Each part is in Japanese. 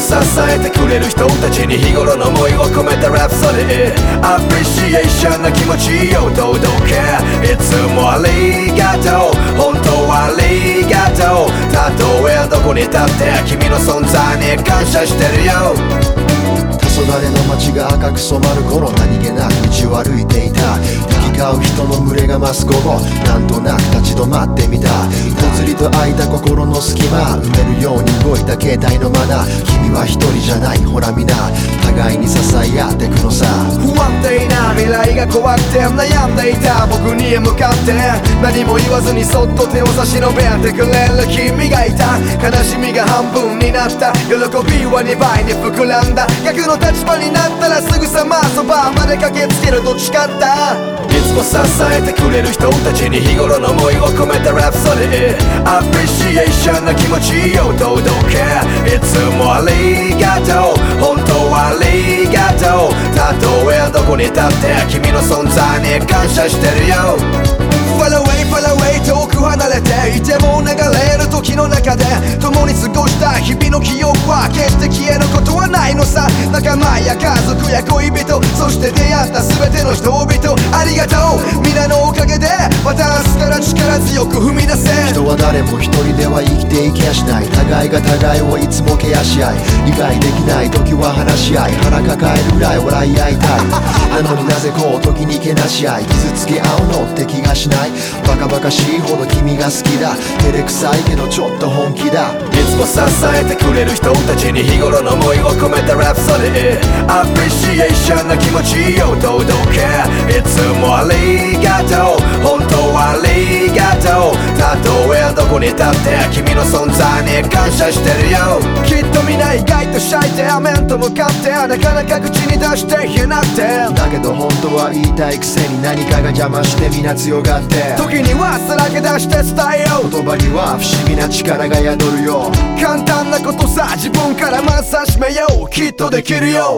支えてくれる人たちに日頃の思いを込めたラプソディアプリシエーションな気持ちを届けいつもありがとう本当はありがとうたとえどこに立って君の存在に感謝してるよ黄昏の街が赤く染まる頃何気なく道を歩いていた行き交う人の群れが増す午後なんとなく立ち止まってみたぽつりと空いた心の隙間埋めるように動いた携帯のマナー君は一人じゃないほら皆互いに支え合ってくのさ不安定な未来が怖くて悩んでいた僕に向かって何も言わずにそっと手を差し伸べてくれる君がいた悲しみが半分になった喜びは2倍に膨らんだ逆の立場になったらすぐさまそばまで駆けつけると誓ったいつも支えてくれる人たちに日頃の思いを込めたラプソディアプリシエーションな気持ちを届けいつもありがとう本当はありがとうたとえどこに立って君の存在に感謝してるよFar away, far away 遠く離れていても流れる時の中で共に過ごした日々の記憶は決して消えることはないのさ仲間や家族や恋人そして出会った全ての人々ありがとう皆のおかげでまた明日から力強く踏み出せ人は誰も一人では生きていけやしない互いが互いをいつもケアし合い理解できない時は話し合い腹抱えるぐらい笑い合いたいなのになぜこう時にけなし合い傷つけ合うのって気がしないバカバカしいほど君が好きだ照れくさいけどちょっと本気だいつも支えてくれる人たちに日頃の思いを込めたラプソディアプリシエーションな気持ちを届けいつもありがとう本当はありがとうたとえどこに立って君の存在に感謝してるよきっと皆意外とシャイで面と向かってなかなか口に出して言えなくてだけど本当は言いたいくせに何かが邪魔して皆強がって時にはさらけ出して伝えよう言葉には不思議な力が宿るよ簡単なことさ自分からまず始めようきっとできるよ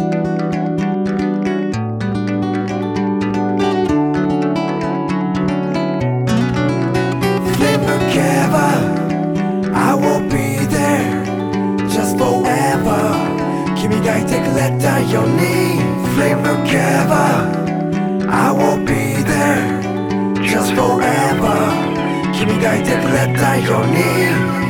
I will be there just forever 君がいてくれたように Flame together I will be there just forever 君がいてくれたように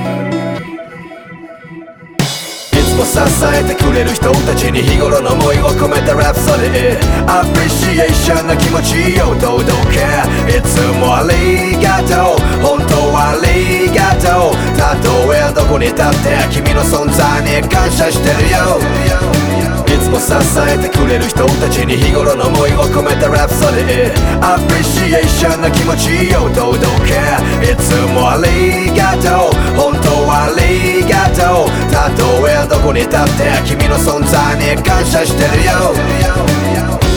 支えてくれる人たちに日頃の思いを込めたラプソディアプリシエーションな気持ちを届けいつもありがとう本当はありがとうたとえどこに立って君の存在に感謝してるよいつも支えてくれる人たちに日頃の思いを込めたラプソディアプリシエーションな気持ちを届けいつもありがとう本当はありがとうたとえどこに立って君の存在に感謝してるよ